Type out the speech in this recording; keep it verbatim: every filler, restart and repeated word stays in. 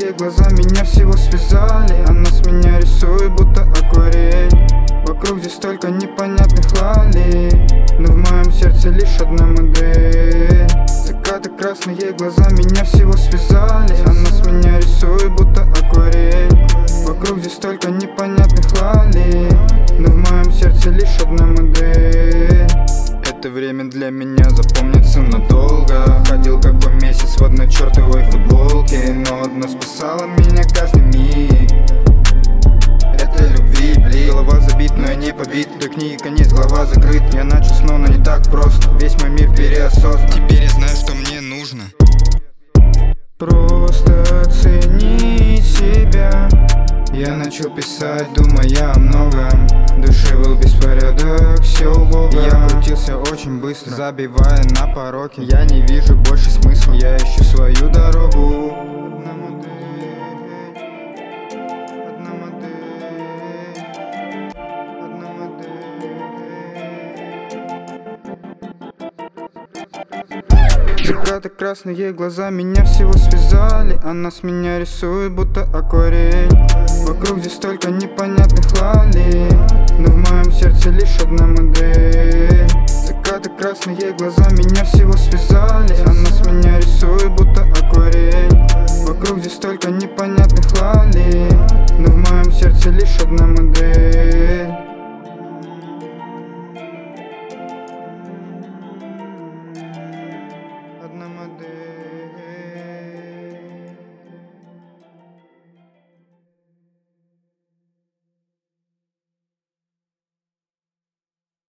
красные глаза меня всего связали. Она с меня рисует, будто акварель. Вокруг здесь столько непонятных лалей, но в моем сердце лишь одна модель. Закаты, красные глаза меня всего связали. Она с меня рисует, будто акварель. Вокруг здесь столько непонятных лалей, но в моем сердце лишь одна модель. Это время для меня запомнится надолго. Ходил какой месяц в одной чертовой футболке, но одна спасала меня каждый миг. Это любви, блин. Голова забит, но я не побит. До книги конец, глава закрыт. Я начал снова, но не так просто. Весь мой мир переосознан. Теперь я знаю, что мне нужно. Просто оценить себя. Я начал писать, думая о многом. В душе был беспорядок, все у Бога. Я крутился очень быстро, забивая на пороки. Я не вижу больше смысла, я ищу свою дорогу. Одна модель, одна модель, одна модель. Закаты, красные глаза меня всего связали. Она с меня рисует, будто акварель. Вокруг здесь столько непонятных лалей, но в моем сердце лишь одна модель. Закаты, красные глаза меня всего связали. Она с меня рисует, будто акварель. Вокруг здесь столько непонятных